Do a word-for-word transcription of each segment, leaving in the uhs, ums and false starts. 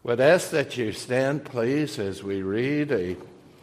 would ask that you stand, please, as we read a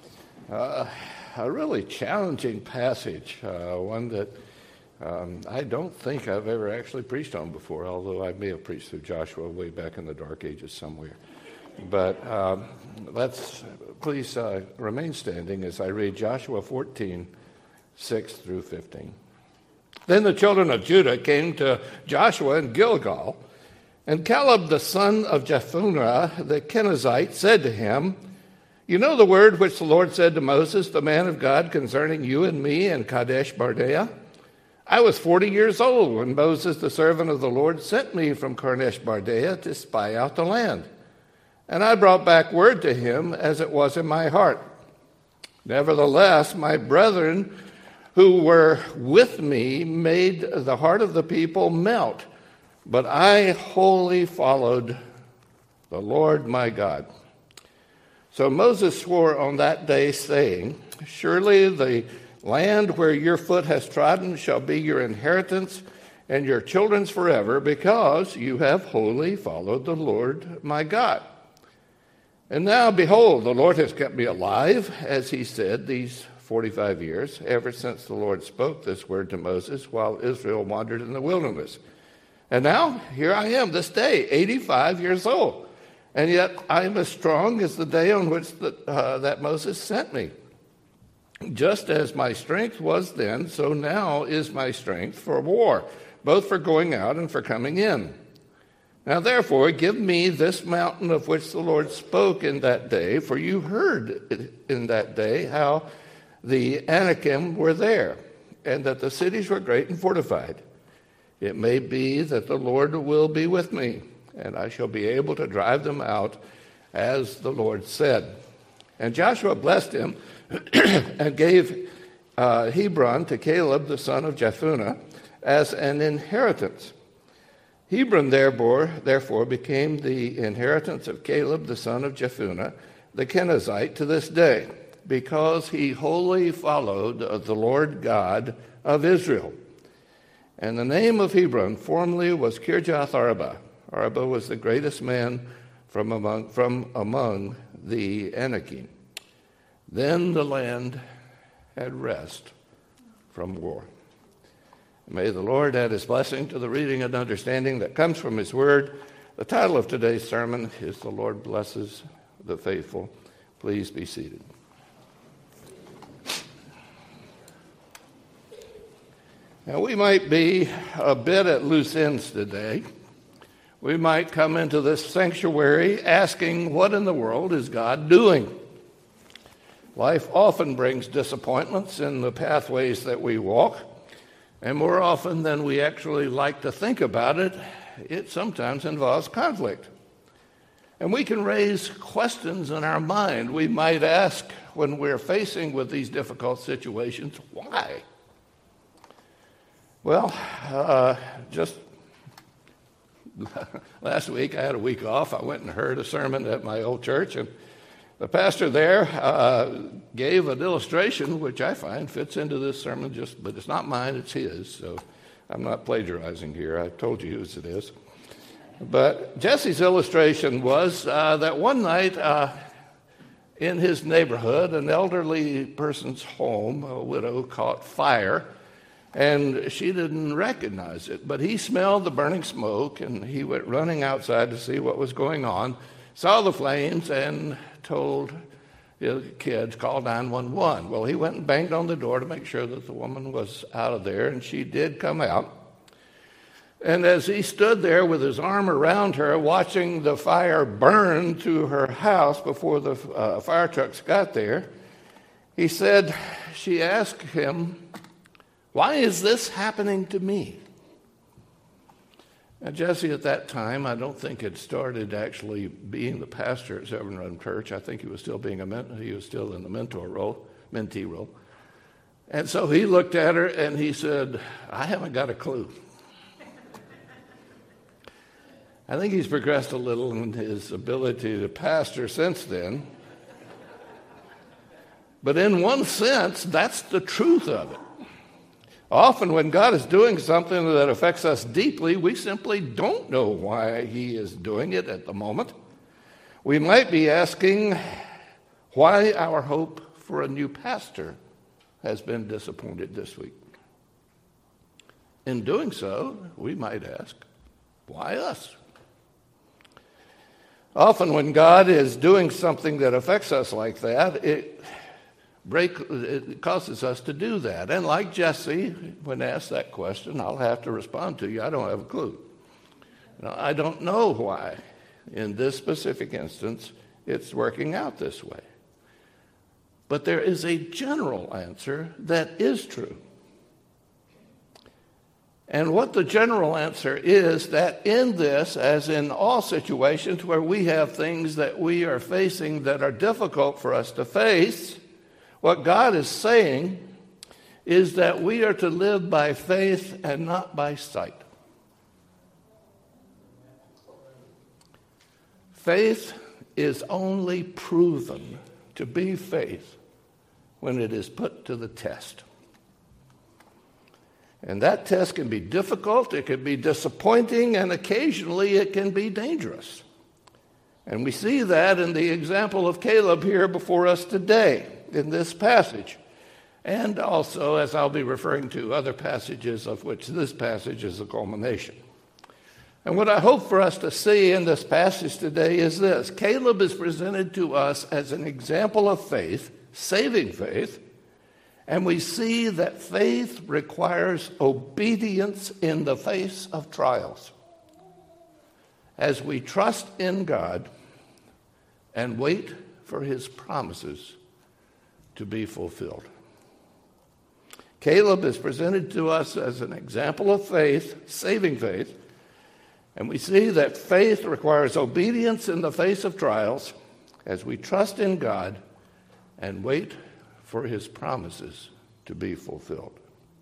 uh, a really challenging passage, uh, one that um, I don't think I've ever actually preached on before, although I may have preached through Joshua way back in the Dark Ages somewhere. But um, let's please uh, remain standing as I read Joshua fourteen, six through fifteen. Then the children of Judah came to Joshua in Gilgal, and Caleb the son of Jephunneh the Kenizzite said to him, "You know the word which the Lord said to Moses, the man of God, concerning you and me in Kadesh Barnea? I was forty years old when Moses, the servant of the Lord, sent me from Kadesh Barnea to spy out the land. And I brought back word to him as it was in my heart. Nevertheless, my brethren who were with me made the heart of the people melt, but I wholly followed the Lord my God." So Moses swore on that day, saying, "Surely the land where your foot has trodden shall be your inheritance and your children's forever, because you have wholly followed the Lord my God. And now, behold, the Lord has kept me alive, as he said, these forty-five years, ever since the Lord spoke this word to Moses while Israel wandered in the wilderness. And now, here I am this day, eighty-five years old, and yet I am as strong as the day on which the, uh, that Moses sent me. Just as my strength was then, so now is my strength for war, both for going out and for coming in. Now therefore, give me this mountain of which the Lord spoke in that day, for you heard in that day how the Anakim were there, and that the cities were great and fortified. It may be that the Lord will be with me, and I shall be able to drive them out, as the Lord said." And Joshua blessed him and gave uh, Hebron to Caleb the son of Jephunneh as an inheritance. Hebron therefore, therefore became the inheritance of Caleb the son of Jephunneh the Kenizzite to this day, because he wholly followed the Lord God of Israel. And the name of Hebron formerly was Kirjath Arba. Arba was the greatest man from among, from among the Anakim. Then the land had rest from war. May the Lord add his blessing to the reading and understanding that comes from his word. The title of today's sermon is "The Lord Blesses the Faithful." Please be seated. Now, we might be a bit at loose ends today. We might come into this sanctuary asking, what in the world is God doing? Life often brings disappointments in the pathways that we walk, and more often than we actually like to think about it, it sometimes involves conflict. And we can raise questions in our mind. We might ask, when we're facing with these difficult situations, why? Well, uh, just last week I had a week off. I went and heard a sermon at my old church, and the pastor there uh, gave an illustration which I find fits into this sermon, just but it's not mine, it's his, so I'm not plagiarizing here. I told you whose it is. But Jesse's illustration was uh, that one night uh, in his neighborhood, an elderly person's home, a widow, caught fire, and she didn't recognize it. But he smelled the burning smoke, and he went running outside to see what was going on, saw the flames, and told the kids, call nine one one. Well, he went and banged on the door to make sure that the woman was out of there, and she did come out. And as he stood there with his arm around her, watching the fire burn to her house before the uh, fire trucks got there, he said, she asked him, "Why is this happening to me?" Now, Jesse at that time, I don't think had started actually being the pastor at Severn Run Church. I think he was still being a mentor. He was still in the mentor role, mentee role. And so he looked at her and he said, "I haven't got a clue." I think he's progressed a little in his ability to pastor since then. But in one sense, that's the truth of it. Often when God is doing something that affects us deeply, we simply don't know why he is doing it at the moment. We might be asking why our hope for a new pastor has been disappointed this week. In doing so, we might ask, why us? Often when God is doing something that affects us like that, it, break, it causes us to do that. And like Jesse, when asked that question, I'll have to respond to you, I don't have a clue. Now, I don't know why, in this specific instance, it's working out this way. But there is a general answer that is true. And what the general answer is that in this, as in all situations where we have things that we are facing that are difficult for us to face, what God is saying is that we are to live by faith and not by sight. Faith is only proven to be faith when it is put to the test. And that test can be difficult, it can be disappointing, and occasionally it can be dangerous. And we see that in the example of Caleb here before us today in this passage. And also, as I'll be referring to, other passages of which this passage is a culmination. And what I hope for us to see in this passage today is this. Caleb is presented to us as an example of faith, saving faith, and we see that faith requires obedience in the face of trials. As we trust in God and wait for his promises to be fulfilled. Caleb is presented to us as an example of faith, saving faith, and we see that faith requires obedience in the face of trials as we trust in God and wait for his promises to be fulfilled.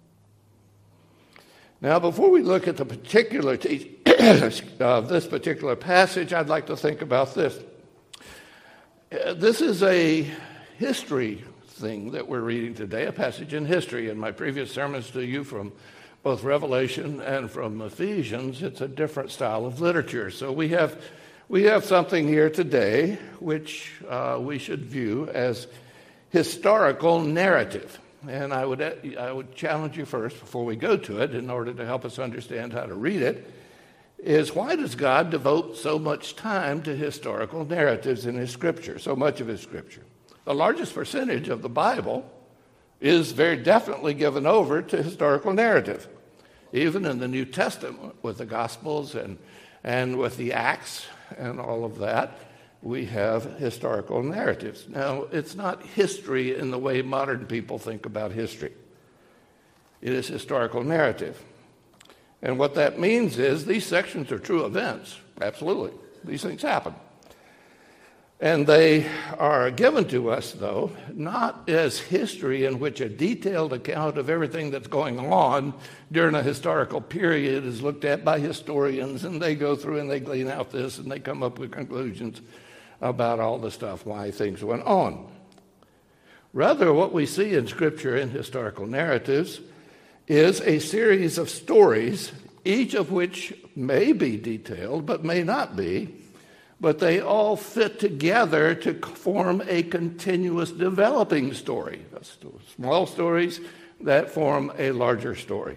Now, before we look at the particular teaching of this particular passage, I'd like to think about this. Uh, this is a history thing that we're reading today, a passage in history. In my previous sermons to you from both Revelation and from Ephesians, it's a different style of literature. So we have we have something here today which uh, we should view as historical narrative. And I would I would challenge you first, before we go to it, in order to help us understand how to read it, is why does God devote so much time to historical narratives in his scripture, so much of his scripture? The largest percentage of the Bible is very definitely given over to historical narrative. Even in the New Testament, with the Gospels and, and with the Acts and all of that, we have historical narratives. Now, it's not history in the way modern people think about history. It is historical narrative. And what that means is these sections are true events. Absolutely. These things happen. And they are given to us, though, not as history in which a detailed account of everything that's going on during a historical period is looked at by historians, and they go through and they glean out this, and they come up with conclusions about all the stuff, why things went on. Rather, what we see in Scripture in historical narratives is a series of stories, each of which may be detailed, but may not be, but they all fit together to form a continuous developing story. Small stories that form a larger story.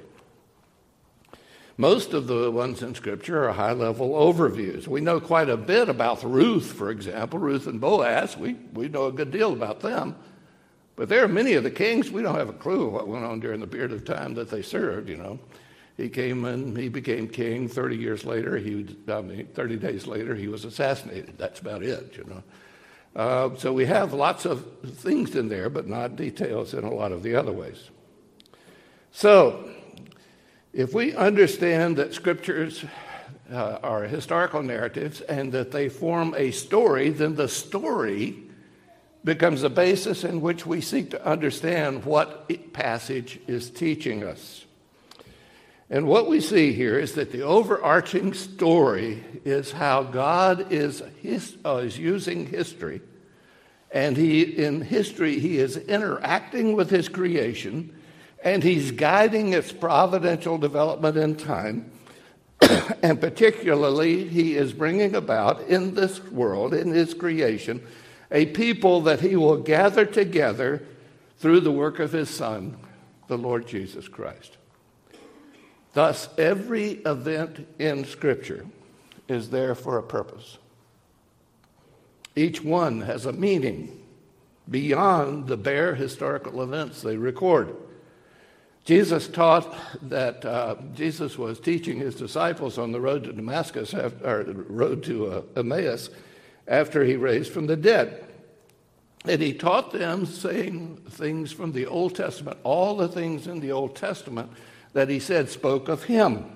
Most of the ones in Scripture are high-level overviews. We know quite a bit about Ruth, for example, Ruth and Boaz. We, we know a good deal about them. But there are many of the kings, we don't have a clue what went on during the period of time that they served, you know. He came and he became king. thirty years later, he, I mean, thirty days later, he was assassinated. That's about it, you know. Uh, so we have lots of things in there, but not details in a lot of the other ways. So, if we understand that scriptures uh, are historical narratives and that they form a story, then the story becomes a basis in which we seek to understand what passage is teaching us. And what we see here is that the overarching story is how God is, his, uh, is using history, and he in history he is interacting with his creation, and he's guiding its providential development in time And particularly, he is bringing about in this world, in his creation, a people that he will gather together through the work of his Son, the Lord Jesus Christ. Thus, every event in Scripture is there for a purpose. Each one has a meaning beyond the bare historical events they record. Jesus taught that uh, Jesus was teaching his disciples on the road to Damascus, after, or the road to uh, Emmaus, after he raised from the dead. And he taught them, saying things from the Old Testament, all the things in the Old Testament that he said spoke of him,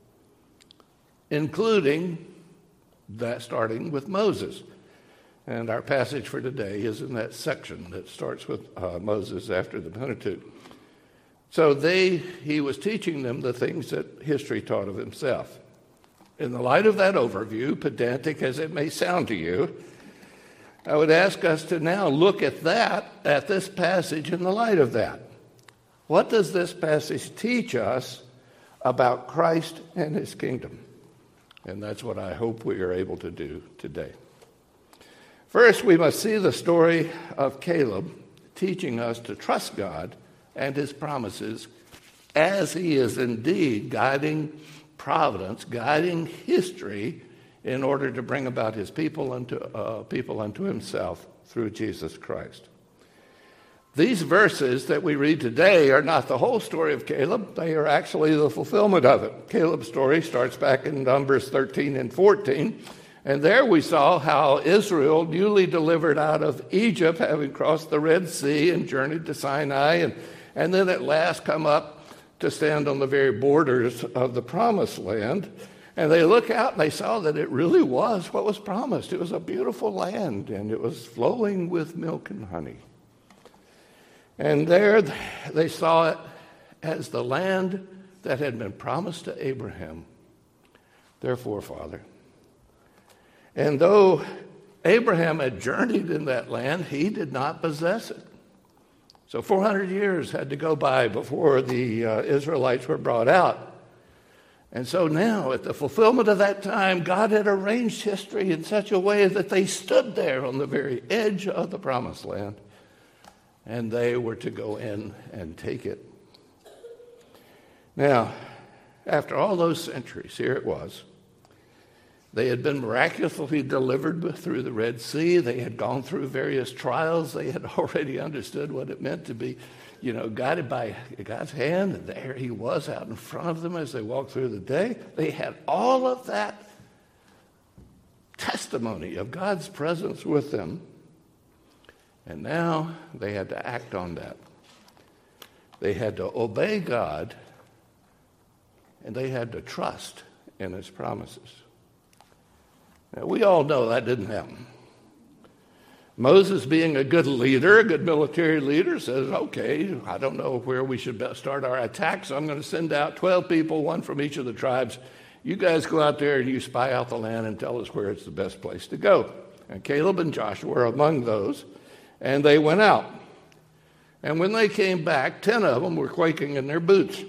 including that starting with Moses. And our passage for today is in that section that starts with uh, Moses after the Pentateuch. So they, he was teaching them the things that history taught of himself. In the light of that overview, pedantic as it may sound to you, I would ask us to now look at that, at this passage in the light of that. What does this passage teach us about Christ and his kingdom? And that's what I hope we are able to do today. First, we must see the story of Caleb teaching us to trust God and his promises as he is indeed guiding providence, guiding history in order to bring about his people unto, uh, people unto himself through Jesus Christ. These verses that we read today are not the whole story of Caleb. They are actually the fulfillment of it. Caleb's story starts back in Numbers thirteen and fourteen. And there we saw how Israel, newly delivered out of Egypt, having crossed the Red Sea and journeyed to Sinai, and, and then at last come up to stand on the very borders of the Promised Land. And they look out and they saw that it really was what was promised. It was a beautiful land, and it was flowing with milk and honey. And there they saw it as the land that had been promised to Abraham, their forefather. And though Abraham had journeyed in that land, he did not possess it. So four hundred years had to go by before the uh, Israelites were brought out. And so now, at the fulfillment of that time, God had arranged history in such a way that they stood there on the very edge of the Promised Land, and they were to go in and take it. Now, after all those centuries, here it was. They had been miraculously delivered through the Red Sea. They had gone through various trials. They had already understood what it meant to be, you know, guided by God's hand. And there he was out in front of them as they walked through the day. They had all of that testimony of God's presence with them. And now they had to act on that. They had to obey God, and they had to trust in his promises. Now, we all know that didn't happen. Moses, being a good leader, a good military leader, says, okay, I don't know where we should start our attack, so I'm going to send out twelve people, one from each of the tribes. You guys go out there and you spy out the land and tell us where it's the best place to go. And Caleb and Joshua were among those, and they went out. And when they came back, ten of them were quaking in their boots.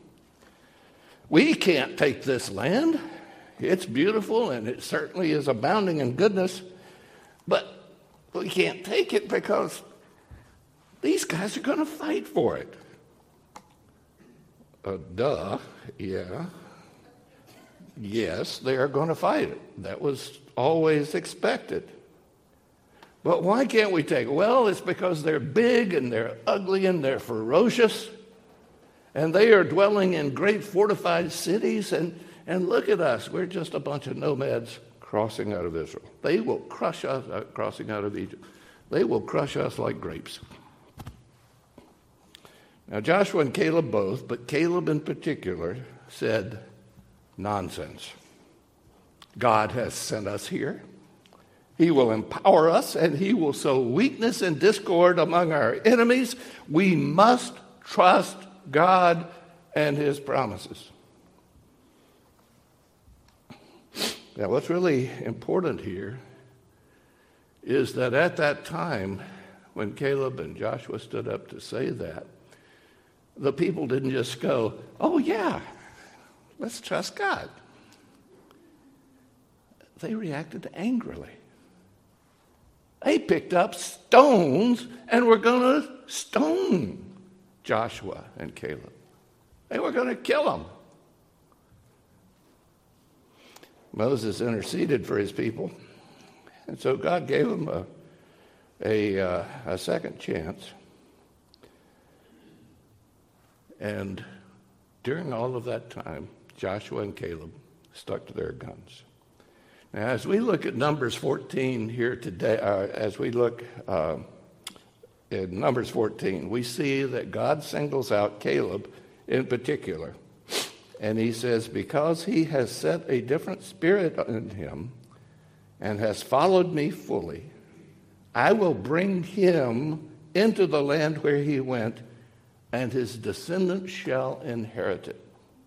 We can't take this land. It's beautiful, and it certainly is abounding in goodness, but we can't take it because these guys are going to fight for it. Uh, duh, yeah. Yes, they are going to fight it. That was always expected. But why can't we take it? Well, it's because they're big, and they're ugly, and they're ferocious, and they are dwelling in great fortified cities, and And look at us. We're just a bunch of nomads crossing out of Israel. They will crush us, uh, crossing out of Egypt. They will crush us like grapes. Now, Joshua and Caleb both, but Caleb in particular, said, nonsense. God has sent us here. He will empower us, and he will sow weakness and discord among our enemies. We must trust God and his promises. Now, what's really important here is that at that time, when Caleb and Joshua stood up to say that, the people didn't just go, oh, yeah, let's trust God. they reacted angrily. They picked up stones and were going to stone Joshua and Caleb. They were going to kill them. Moses interceded for his people, and so God gave him a, a, uh, a second chance. And during all of that time, Joshua and Caleb stuck to their guns. Now, as we look at Numbers fourteen here today, uh, as we look uh, in Numbers fourteen, we see that God singles out Caleb in particular. And he says, because he has set a different spirit in him and has followed me fully, I will bring him into the land where he went, and his descendants shall inherit it.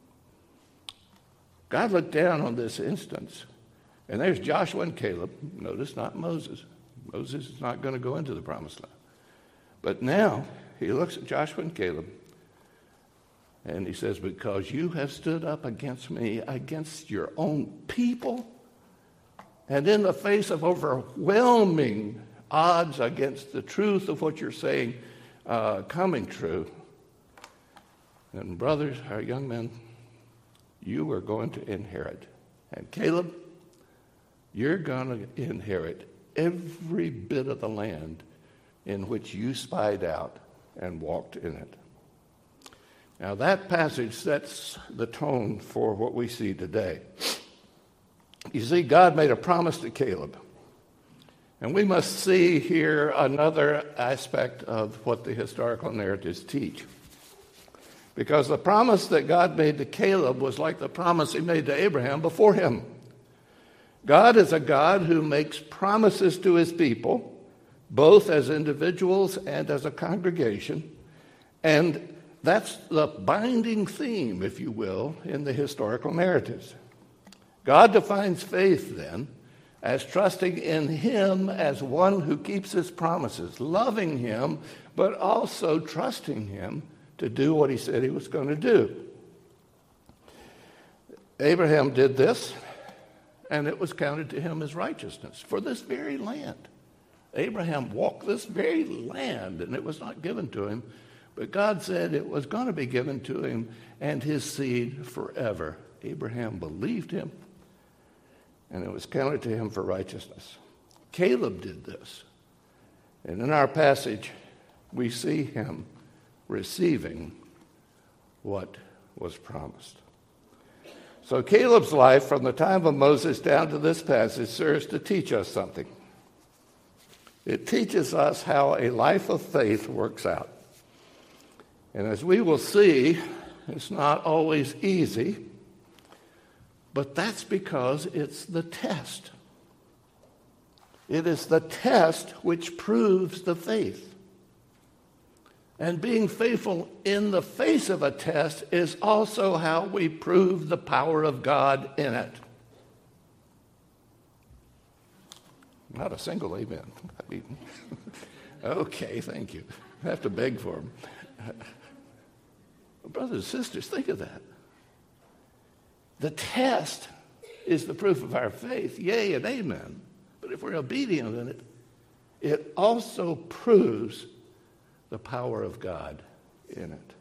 God looked down on this instance, and there's Joshua and Caleb. Notice, not Moses. Moses is not going to go into the promised land. But now he looks at Joshua and Caleb, and he says, because you have stood up against me, against your own people, and in the face of overwhelming odds against the truth of what you're saying uh, coming true, and brothers, our young men, you are going to inherit. And Caleb, you're going to inherit every bit of the land in which you spied out and walked in it. Now, that passage sets the tone for what we see today. You see, God made a promise to Caleb. And we must see here another aspect of what the historical narratives teach. Because the promise that God made to Caleb was like the promise he made to Abraham before him. God is a God who makes promises to his people, both as individuals and as a congregation. And that's the binding theme, if you will, in the historical narratives. God defines faith, then, as trusting in him as one who keeps his promises, loving him, but also trusting him to do what he said he was going to do. Abraham did this, and it was counted to him as righteousness for this very land. Abraham walked this very land, and it was not given to him, but God said it was going to be given to him and his seed forever. Abraham believed him, and it was counted to him for righteousness. Caleb did this. And in our passage, we see him receiving what was promised. So Caleb's life from the time of Moses down to this passage serves to teach us something. It teaches us how a life of faith works out. And as we will see, it's not always easy, but that's because it's the test. It is the test which proves the faith. And being faithful in the face of a test is also how we prove the power of God in it. Not a single amen. I mean, okay, thank you. I have to beg for them. Brothers and sisters, think of that. The test is the proof of our faith, yea and amen. But if we're obedient in it, it also proves the power of God in it.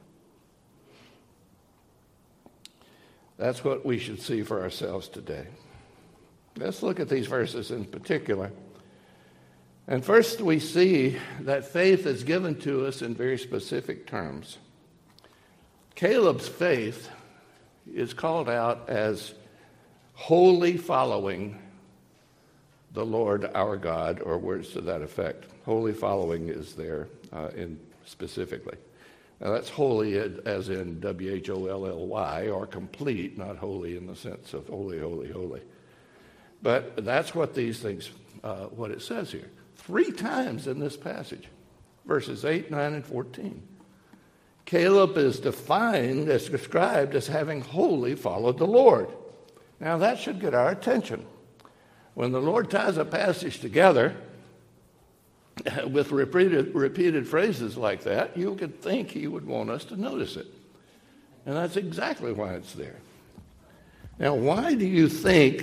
That's what we should see for ourselves today. Let's look at these verses in particular. And first we see that faith is given to us in very specific terms. Caleb's faith is called out as wholly following the Lord our God, or words to that effect. Wholly following is there uh, in specifically. Now that's holy as in W H O L L Y, or complete, not holy in the sense of holy, holy, holy. But that's what these things, uh, what it says here. Three times in this passage, verses eight, nine, and fourteen. Caleb is defined, as described as having wholly followed the Lord. Now that should get our attention. When the Lord ties a passage together with repeated, repeated phrases like that, you could think he would want us to notice it. And that's exactly why it's there. Now, why do you think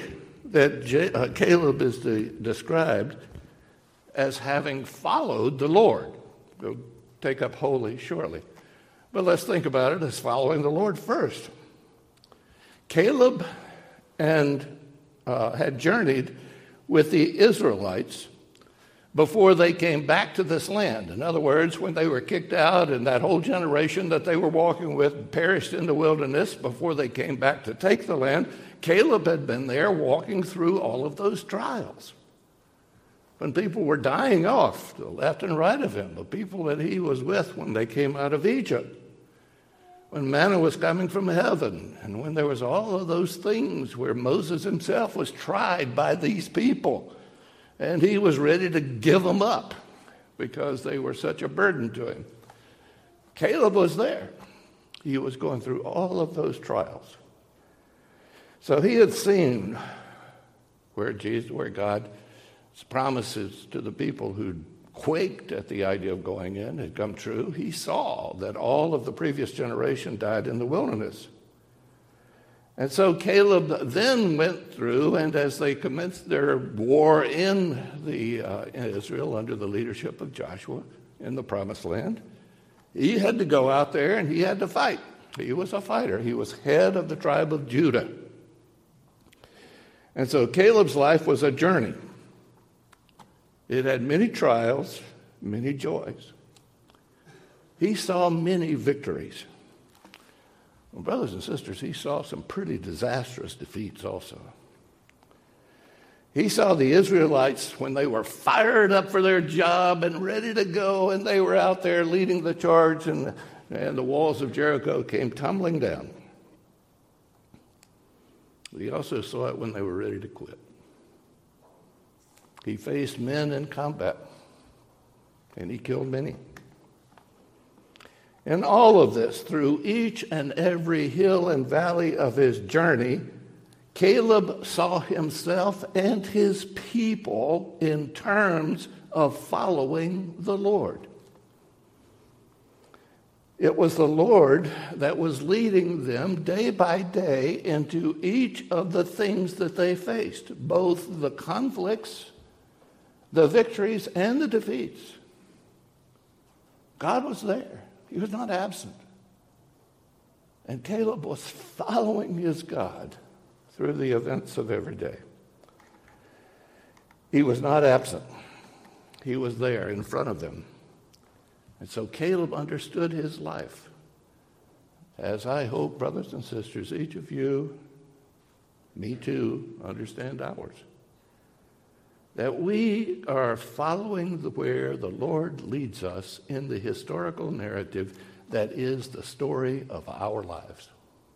that J- uh, Caleb is de- described as having followed the Lord. We'll take up holy shortly. But let's think about it as following the Lord first. Caleb and uh, had journeyed with the Israelites before they came back to this land. In other words, when they were kicked out and that whole generation that they were walking with perished in the wilderness before they came back to take the land, Caleb had been there walking through all of those trials. When people were dying off to the left and right of him, the people that he was with when they came out of Egypt, when manna was coming from heaven, and when there was all of those things where Moses himself was tried by these people, and he was ready to give them up because they were such a burden to him. Caleb was there. He was going through all of those trials. So he had seen where Jesus, where God's promises to the people who quaked at the idea of going in had come true. He saw that all of the previous generation died in the wilderness. And so Caleb then went through, and as they commenced their war in, the, uh, in Israel under the leadership of Joshua in the Promised Land, he had to go out there and he had to fight. He was a fighter. He was head of the tribe of Judah. And so Caleb's life was a journey. It had many trials, many joys. He saw many victories. Well, brothers and sisters, he saw some pretty disastrous defeats also. He saw the Israelites when they were fired up for their job and ready to go, and they were out there leading the charge, and, and the walls of Jericho came tumbling down. But he also saw it when they were ready to quit. He faced men in combat, and he killed many. And all of this, through each and every hill and valley of his journey, Caleb saw himself and his people in terms of following the Lord. It was the Lord that was leading them day by day into each of the things that they faced, both the conflicts, the victories, and the defeats. God was there. He was not absent. And Caleb was following his God through the events of every day. He was not absent. He was there in front of them. And so Caleb understood his life, as I hope, brothers and sisters, each of you, me too, understand ours. That we are following the, where the Lord leads us in the historical narrative that is the story of our lives.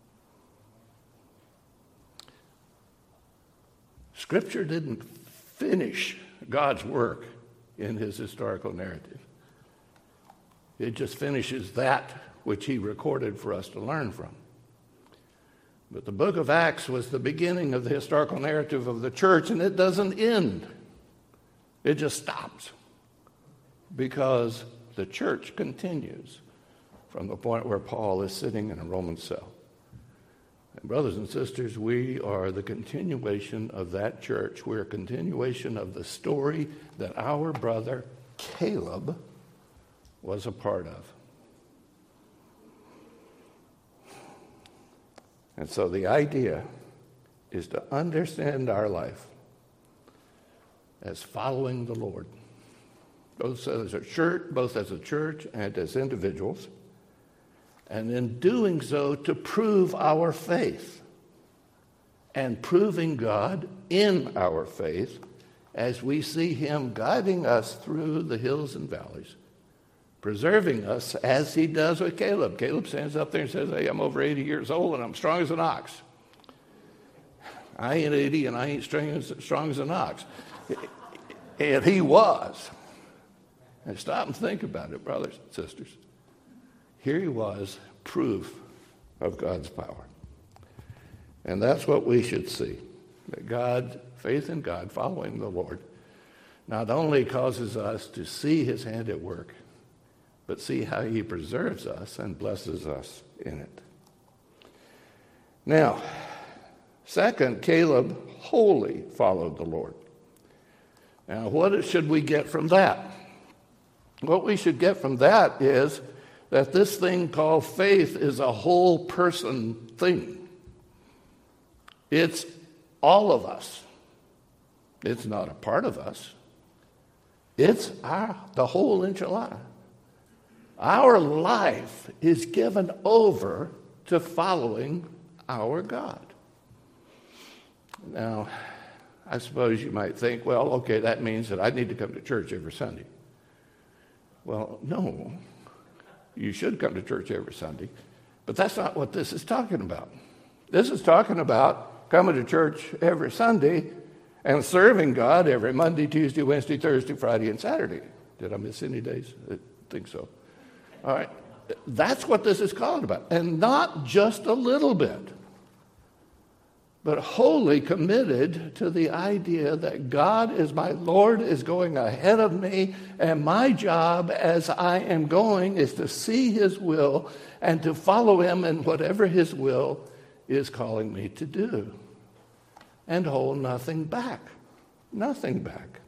Scripture didn't finish God's work in his historical narrative. It just finishes that which he recorded for us to learn from. But the book of Acts was the beginning of the historical narrative of the church, and it doesn't end. It just stops because the church continues from the point where Paul is sitting in a Roman cell. And brothers and sisters, we are the continuation of that church. We're a continuation of the story that our brother Caleb was a part of. And so the idea is to understand our life as following the Lord, both as a church, both as a church and as individuals, and in doing so to prove our faith and proving God in our faith as we see him guiding us through the hills and valleys, preserving us as he does with Caleb. Caleb stands up there and says, hey, I'm over eighty years old and I'm strong as an ox. I ain't eighty and I ain't strong as, strong as an ox. And he was. And stop and think about it, brothers and sisters. Here he was, proof of God's power. And that's what we should see. That God, faith in God, following the Lord, not only causes us to see his hand at work, but see how he preserves us and blesses us in it. Now, Second, Caleb wholly followed the Lord. Now, what should we get from that? What we should get from that is that this thing called faith is a whole person thing. It's all of us. It's not a part of us. It's our, the whole enchilada. Our life is given over to following our God. Now, I suppose you might think, well, okay, that means that I need to come to church every Sunday. Well, no. You should come to church every Sunday, but that's not what this is talking about. This is talking about coming to church every Sunday and serving God every Monday, Tuesday, Wednesday, Thursday, Friday, and Saturday. Did I miss any days? I think so. All right. That's what this is called about. And not just a little bit, but wholly committed to the idea that God is my Lord, is going ahead of me, and my job as I am going is to see his will and to follow him in whatever his will is calling me to do. And hold nothing back. Nothing back.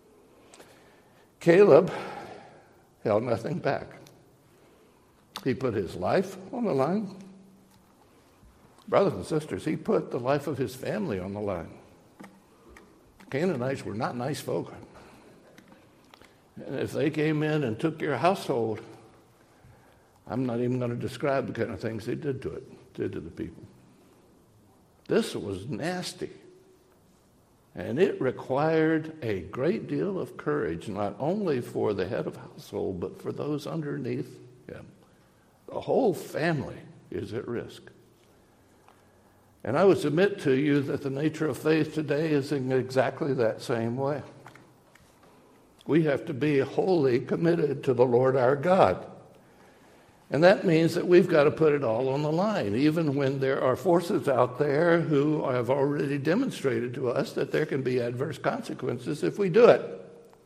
Caleb held nothing back. He put his life on the line. Brothers and sisters, he put the life of his family on the line. Canaanites were not nice folk. And if they came in and took your household, I'm not even going to describe the kind of things they did to it, did to the people. This was nasty. And it required a great deal of courage, not only for the head of household, but for those underneath him. The whole family is at risk. And I would submit to you that the nature of faith today is in exactly that same way. We have to be wholly committed to the Lord our God. And that means that we've got to put it all on the line, even when there are forces out there who have already demonstrated to us that there can be adverse consequences if we do it.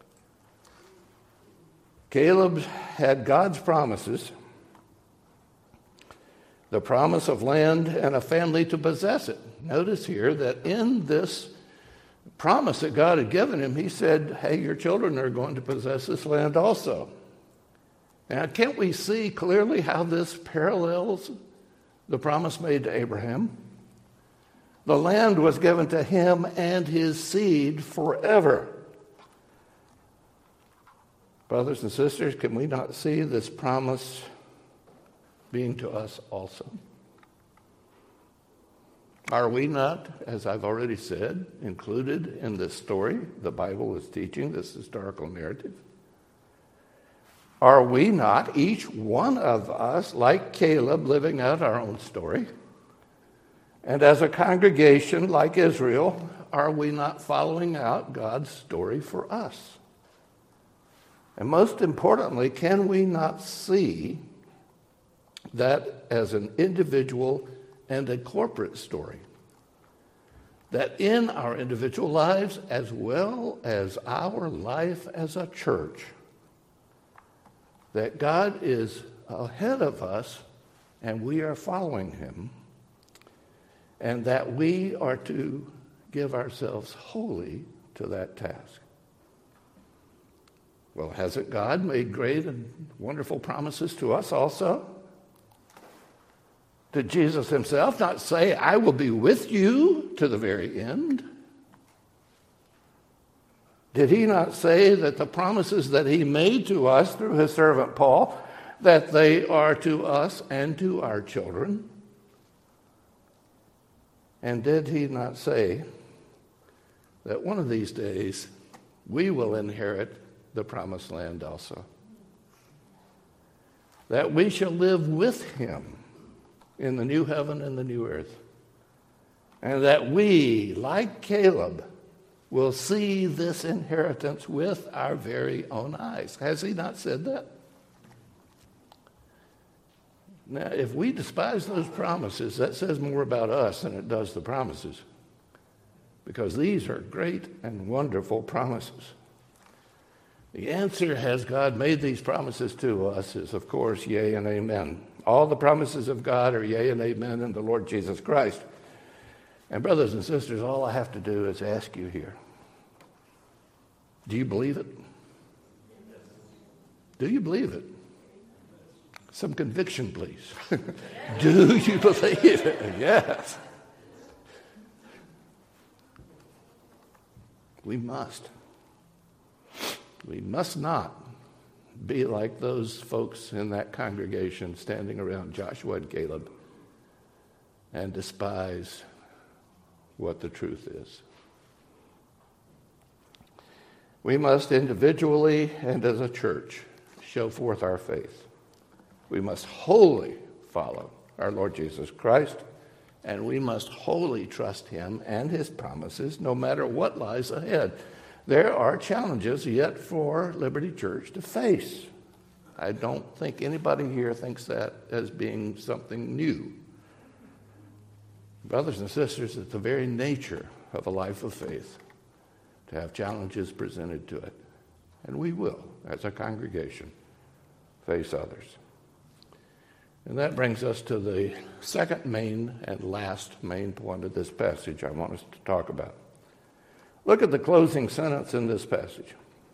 Caleb had God's promises, the promise of land and a family to possess it. Notice here that in this promise that God had given him, he said, hey, your children are going to possess this land also. Now, can't we see clearly how this parallels the promise made to Abraham? The land was given to him and his seed forever. Brothers and sisters, can we not see this promise being to us also? Are we not, as I've already said, included in this story the Bible is teaching, this historical narrative? Are we not, each one of us, like Caleb, living out our own story? And as a congregation, like Israel, are we not following out God's story for us? And most importantly, can we not see that as an individual and a corporate story? That in our individual lives, as well as our life as a church, that God is ahead of us and we are following him, and that we are to give ourselves wholly to that task. Well, hasn't God made great and wonderful promises to us also? Did Jesus himself not say, I will be with you to the very end? Did he not say that the promises that he made to us through his servant Paul, that they are to us and to our children? And did he not say that one of these days we will inherit the promised land also? That we shall live with him in the new heaven and the new earth. And that we, like Caleb, will see this inheritance with our very own eyes. Has he not said that? Now, if we despise those promises, that says more about us than it does the promises. Because these are great and wonderful promises. The answer, has God made these promises to us, is of course, yea and amen. All the promises of God are yea and amen in the Lord Jesus Christ. And brothers and sisters, all I have to do is ask you here, do you believe it? Do you believe it? Some conviction, please. Do you believe it? Yes. We must. We must not be like those folks in that congregation standing around Joshua and Caleb and despise what the truth is. We must individually and as a church show forth our faith. We must wholly follow our Lord Jesus Christ, and we must wholly trust him and his promises no matter what lies ahead. There are challenges yet for Liberty Church to face. I don't think anybody here thinks that as being something new. Brothers and sisters, it's the very nature of a life of faith to have challenges presented to it. And we will, as a congregation, face others. And that brings us to the second main and last main point of this passage I want us to talk about. Look at the closing sentence in this passage.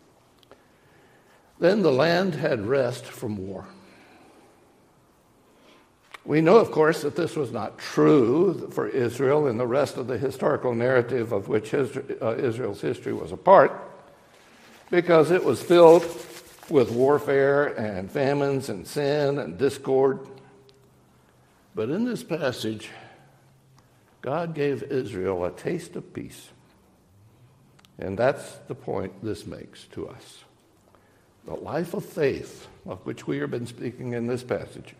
Then the land had rest from war. We know, of course, that this was not true for Israel and the rest of the historical narrative of which his, uh, Israel's history was a part, because it was filled with warfare and famines and sin and discord. But in this passage, God gave Israel a taste of peace. And that's the point this makes to us. The life of faith, of which we have been speaking in this passage,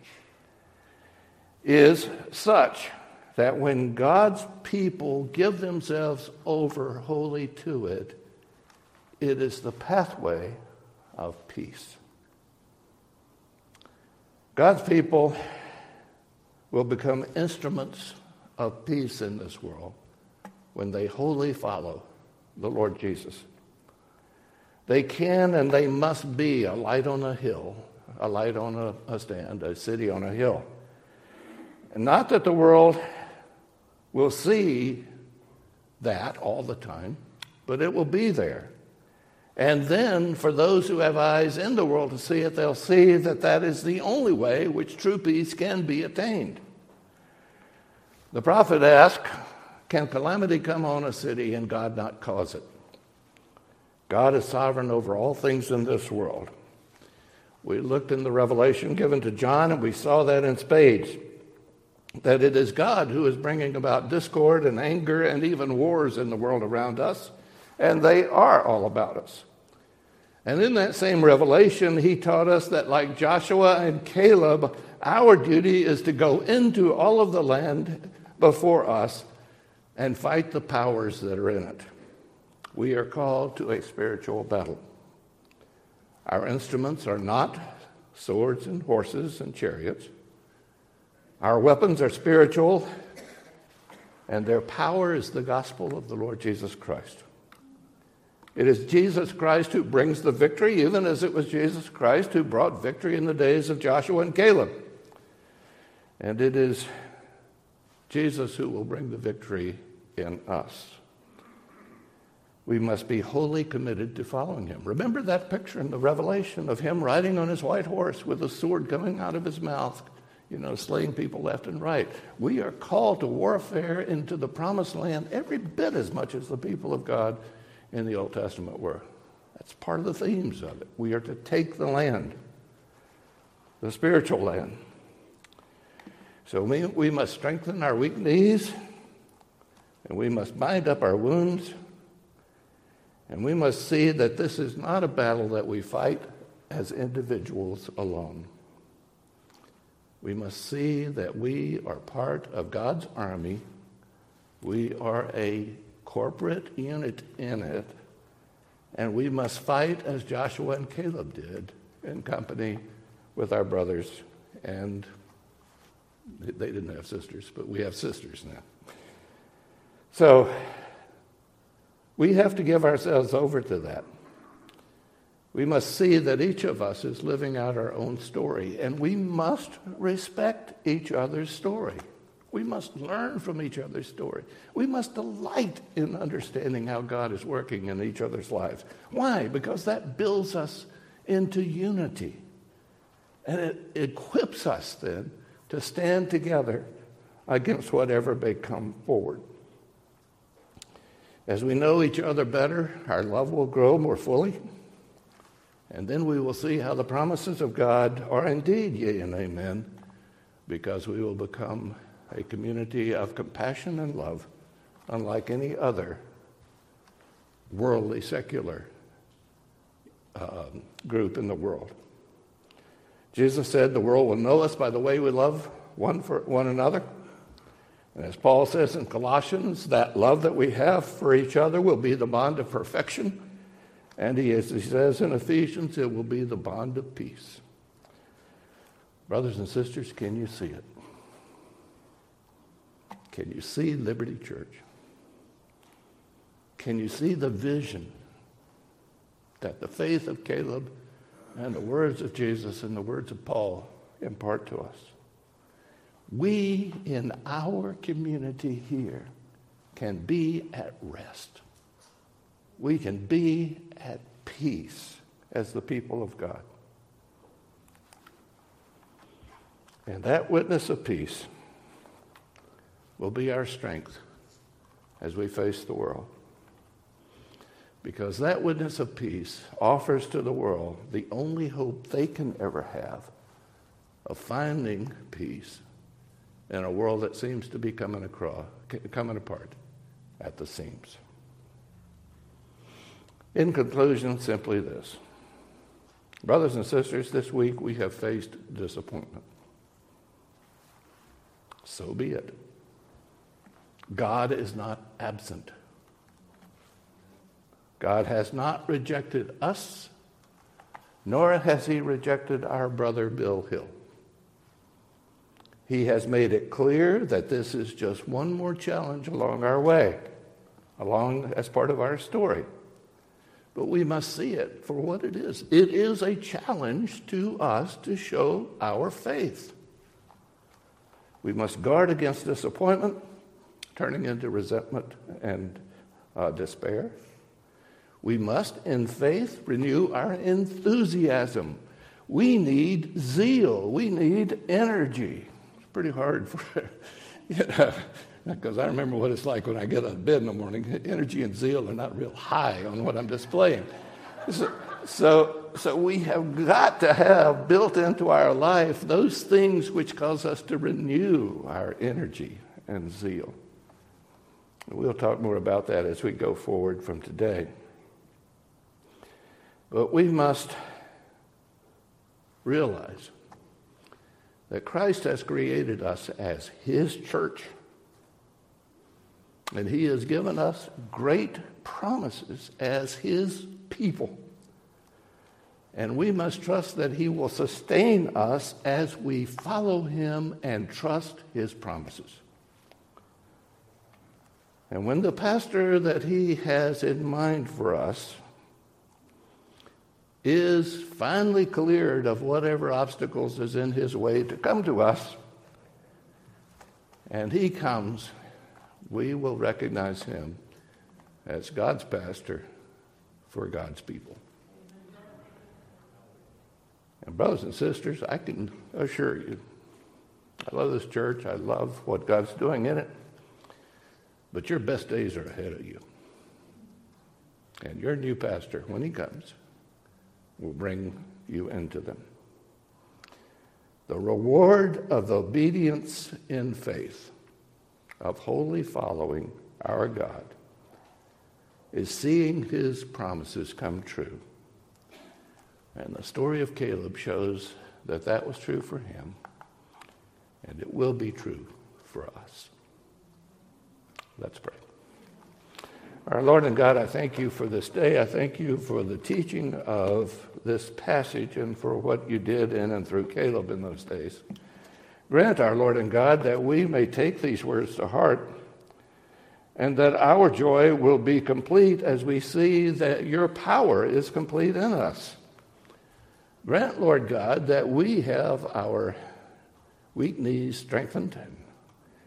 is such that when God's people give themselves over wholly to it, it is the pathway of peace. God's people will become instruments of peace in this world when they wholly follow the Lord Jesus. They can and they must be a light on a hill, a light on a, a stand, a city on a hill. And not that the world will see that all the time, but it will be there. And then for those who have eyes in the world to see it, they'll see that that is the only way which true peace can be attained. The prophet asked, can calamity come on a city and God not cause it? God is sovereign over all things in this world. We looked in the revelation given to John, and we saw that in spades, that it is God who is bringing about discord and anger and even wars in the world around us, and they are all about us. And in that same revelation, he taught us that like Joshua and Caleb, our duty is to go into all of the land before us and fight the powers that are in it. We are called to a spiritual battle. Our instruments are not swords and horses and chariots. Our weapons are spiritual, and their power is the gospel of the Lord Jesus Christ. It is Jesus Christ who brings the victory, even as it was Jesus Christ who brought victory in the days of Joshua and Caleb. And it is Jesus who will bring the victory in us. We must be wholly committed to following him. Remember that picture in the Revelation of him riding on his white horse with a sword coming out of his mouth, you know, slaying people left and right. We are called to warfare into the promised land every bit as much as the people of God in the Old Testament were. That's part of the themes of it. We are to take the land, the spiritual land. So we, we must strengthen our weak knees, and we must bind up our wounds, and we must see that this is not a battle that we fight as individuals alone. We must see that we are part of God's army. We are a corporate unit in it, and we must fight as Joshua and Caleb did in company with our brothers. And they didn't have sisters, but we have sisters now. So we have to give ourselves over to that. We must see that each of us is living out our own story, and we must respect each other's story. We must learn from each other's story. We must delight in understanding how God is working in each other's lives. Why? Because that builds us into unity. And it equips us then to stand together against whatever may come forward. As we know each other better, our love will grow more fully. And then we will see how the promises of God are indeed yea and amen, because we will become a community of compassion and love, unlike any other worldly, secular uh, group in the world. Jesus said the world will know us by the way we love one for one another. And as Paul says in Colossians, that love that we have for each other will be the bond of perfection. And he, as he says in Ephesians, it will be the bond of peace. Brothers and sisters, can you see it? Can you see Liberty Church? Can you see the vision that the faith of Caleb and the words of Jesus and the words of Paul impart to us? We in our community here can be at rest. We can be at peace as the people of God. And that witness of peace will be our strength as we face the world. Because that witness of peace offers to the world the only hope they can ever have of finding peace in a world that seems to be coming across, coming apart at the seams. In conclusion, simply this. Brothers and sisters, this week we have faced disappointment. So be it. God is not absent. God has not rejected us, nor has he rejected our brother Bill Hill. He has made it clear that this is just one more challenge along our way, along as part of our story. But we must see it for what it is. It is a challenge to us to show our faith. We must guard against disappointment, turning into resentment and uh, despair. We must, in faith, renew our enthusiasm. We need zeal. We need energy. It's pretty hard for, you know, because I remember what it's like when I get out of bed in the morning. Energy and zeal are not real high on what I'm displaying. So, so, so we have got to have built into our life those things which cause us to renew our energy and zeal. We'll talk more about that as we go forward from today. But we must realize that Christ has created us as his church, and he has given us great promises as his people. And we must trust that he will sustain us as we follow him and trust his promises. And when the pastor that he has in mind for us is finally cleared of whatever obstacles is in his way to come to us, and he comes, we will recognize him as God's pastor for God's people. And brothers and sisters, I can assure you, I love this church. I love what God's doing in it. But your best days are ahead of you. And your new pastor, when he comes, will bring you into them. The reward of obedience in faith, of wholly following our God, is seeing his promises come true. And the story of Caleb shows that that was true for him, and it will be true for us. Let's pray. Our Lord and God, I thank you for this day. I thank you for the teaching of this passage and for what you did in and through Caleb in those days. Grant, our Lord and God, that we may take these words to heart and that our joy will be complete as we see that your power is complete in us. Grant, Lord God, that we have our weak knees strengthened and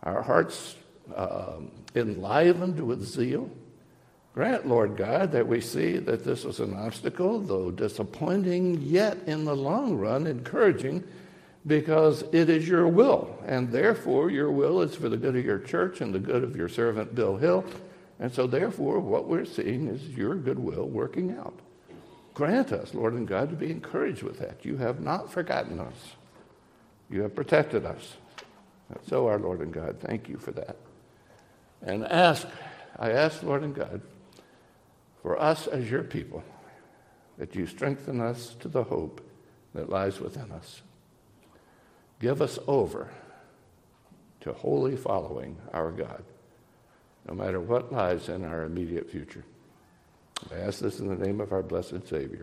our hearts um, enlivened with zeal. Grant, Lord God, that we see that this is an obstacle, though disappointing, yet in the long run encouraging, because it is your will, and therefore your will is for the good of your church and the good of your servant Bill Hill, and so therefore what we're seeing is your good will working out. Grant us, Lord and God, to be encouraged with that. You have not forgotten us. You have protected us. And so, our Lord and God, thank you for that. And ask, I ask, Lord and God, for us as your people, that you strengthen us to the hope that lies within us. Give us over to wholly following our God, no matter what lies in our immediate future. I ask this in the name of our blessed Savior.